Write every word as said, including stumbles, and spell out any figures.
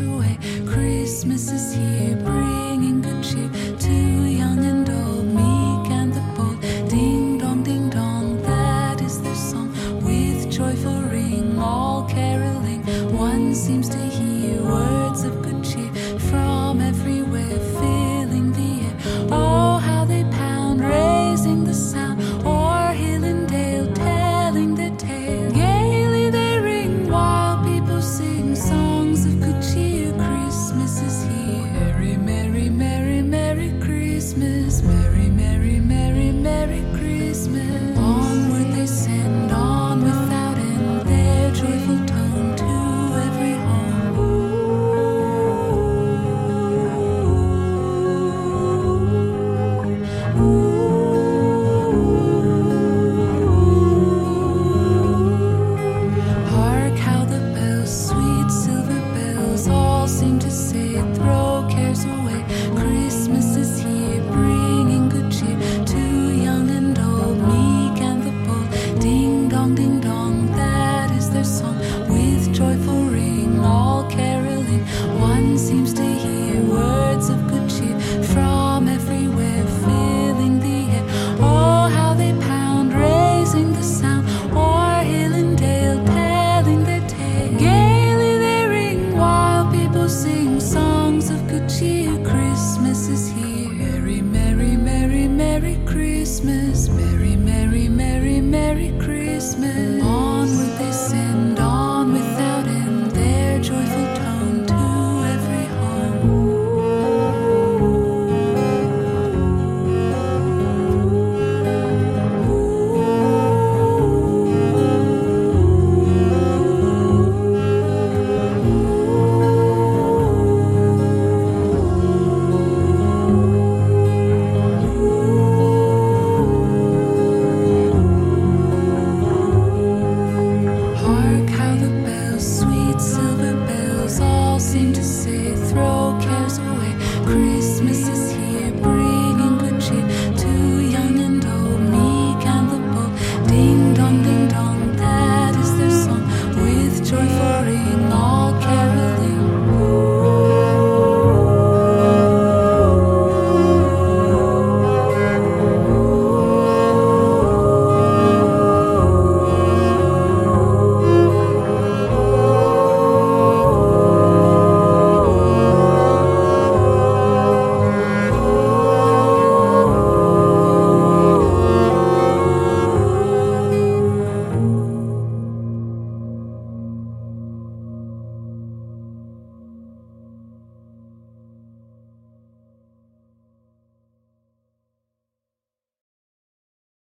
away. Christmas is here, bringing good cheer to young and old, meek and the bold. Ding dong, ding dong, that is their song. With joyful ring, all caroling. One seems to hear words of good cheer from everywhere, filling the air. Oh, how they pound, raising the sound, o'er hill and dale, telling their tale. Gaily they ring while people sing songs of good cheer. Christmas is here. Merry, merry, merry, merry Christmas. Merry, merry, merry, merry Christmas. Onward they send, on without end, their joyful tone to every home. Ooh, ooh. Hark how the bells, sweet silver bells, all seem to say, throw